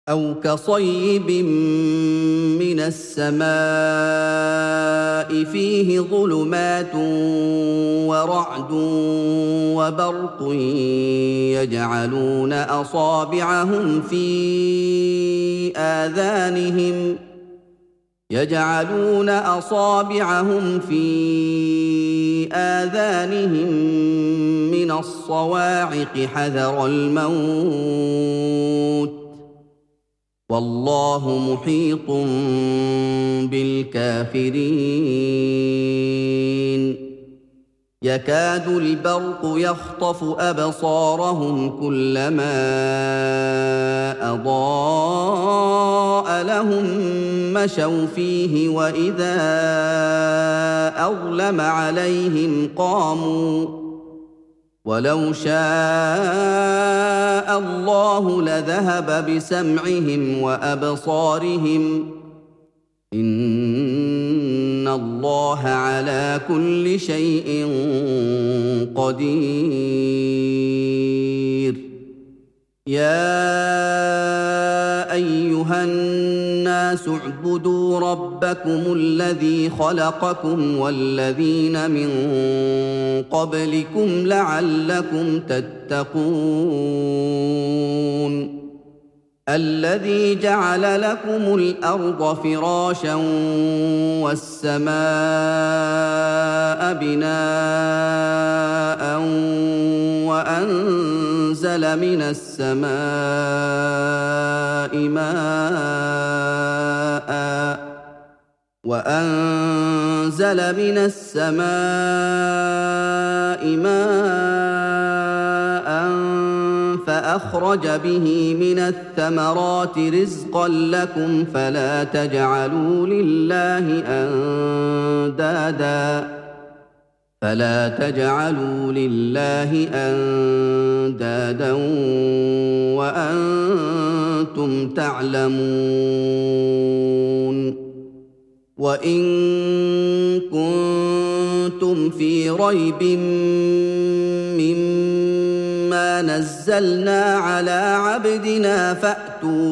أَوْ كَصَيِّبٍ مِّنَ السَّمَاءِ فِيهِ ظُلُمَاتٌ وَرَعْدٌ وَبَرْقٌ يَجْعَلُونَ أَصَابِعَهُمْ فِي آذَانِهِم مِّنَ الصَّوَاعِقِ حَذَرَ الْمَوْتِ ۚ وَاللَّهُ مُحِيطٌ بِالْكَافِرِينَ يَكَادُ الْبَرْقُ يَخْطَفُ أَبْصَارَهُمْ كُلَّمَا أَضَاءَ لَهُم مَّشَوْا فِيهِ وَإِذَا أَظْلَمَ عَلَيْهِمْ قَامُوا ۚ وَلَوْ شَاءَ اللَّهُ لَذَهَبَ بِسَمْعِهِمْ وَأَبْصَارِهِمْ ۚ إِنَّ اللَّهَ عَلَىٰ كُلِّ شَيْءٍ قَدِيرٌ يَا أَيُّهَا النَّاسُ اعْبُدُوا رَبَّكُمُ الَّذِي خَلَقَكُمْ وَالَّذِينَ مِن قَبْلِكُمْ لَعَلَّكُمْ تَتَّقُونَ الَّذِي جَعَلَ لَكُمُ الْأَرْضَ فِرَاشًا وَالسَّمَاءَ بِنَاءً وَأَنزَلَ مِنَ السَّمَاءِ مَاءً فَأَخْرَجَ بِهِ مِنَ الثَّمَرَاتِ رِزْقًا لَّكُمْ فَلَا تَجْعَلُوا لِلَّهِ أَندَادًا وَأَنتُمْ تَعْلَمُونَ وَإِن كُنتُمْ فِي رَيْبٍ مِّمَّا نَزَّلْنَا عَلَىٰ عَبْدِنَا فَأْتُوا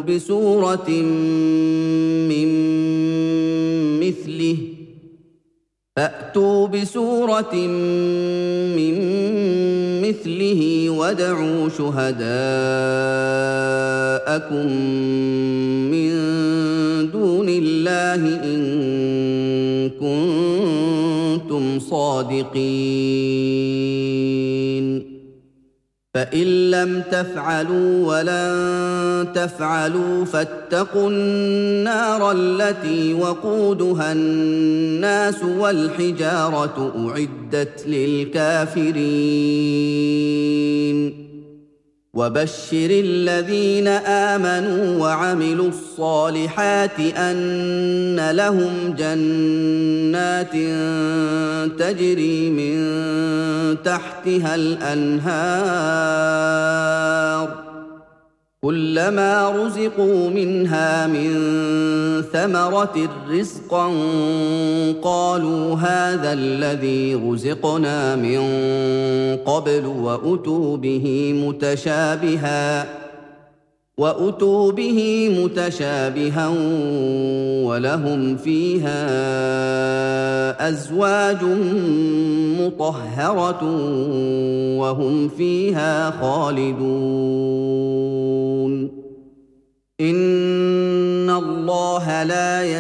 بِسُورَةٍ مِّن مِّثْلِهِ وَادْعُوا شُهَدَاءَكُم مِّن دُونِ اللَّهِ إِن كُنتُمْ صَادِقِينَ فَإِن لَّمْ تَفْعَلُوا وَلَن تَفْعَلُوا فَاتَّقُوا النَّارَ الَّتِي وَقُودُهَا النَّاسُ وَالْحِجَارَةُ أُعِدَّتْ لِلْكَافِرِينَ وَبَشِّرِ الَّذِينَ آمَنُوا وَعَمِلُوا الصَّالِحَاتِ أَنَّ لَهُمْ جَنَّاتٍ تَجْرِي مِن تَحْتِهَا الْأَنْهَارُ كُلَّمَا رُزِقُوا مِنْهَا مِن ثَمَرَةٍ رِّزْقًا قَالُوا هَٰذَا الَّذِي رُزِقْنَا مِن قَبْلُ وَأُتُوا بِهِ مُتَشَابِهًا وَلَهُمْ فِيهَا أَزْوَاجٌ مُّطَهَّرَةٌ وَهُمْ فِيهَا خَالِدُونَ إِنَّ اللَّهَ لَا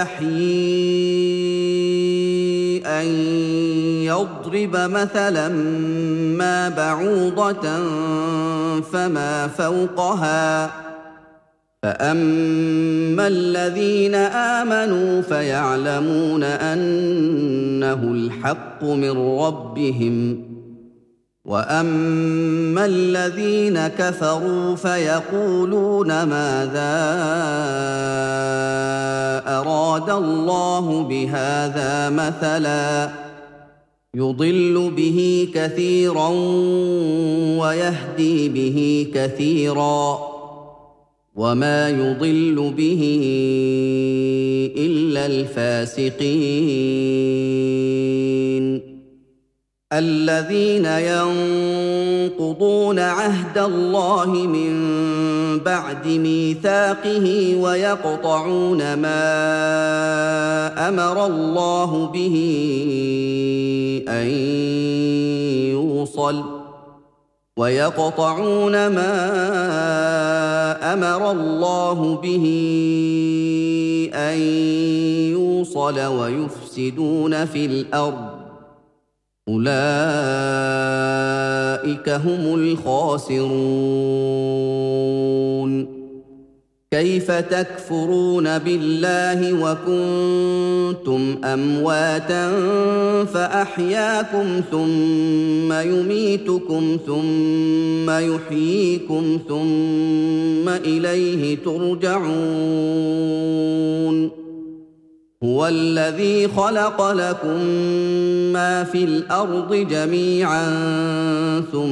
يَسْتَحْيِي أَن يَضْرِبَ مَثَلًا مَّا بَعُوضَةً فَمَا فَوْقَهَا ۚ فَأَمَّا الَّذِينَ آمَنُوا فَيَعْلَمُونَ أَنَّهُ الْحَقُّ مِن رَّبِّهِمْ ۖ وَأَمَّا الَّذِينَ كَفَرُوا فَيَقُولُونَ مَاذَا أَرَادَ اللَّهُ بِهَٰذَا مَثَلًا ۚ يُضِلُّ بِهِ كَثِيرًا وَيَهْدِي بِهِ كَثِيرًا ۚ وَمَا يُضِلُّ بِهِ إِلَّا الْفَاسِقِينَ الذين ينقضون عهد الله من بعد ميثاقه ويقطعون ما أمر الله به أن يوصل ويفسدون في الأرض أولئك هم الخاسرون كيف تكفرون بالله وكنتم أمواتا فأحياكم ثم يميتكم ثم يحييكم ثم إليه ترجعون هو الذي خلق لكم ما في الأرض جميعا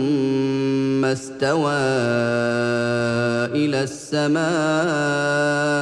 ثم استوى إلى السماء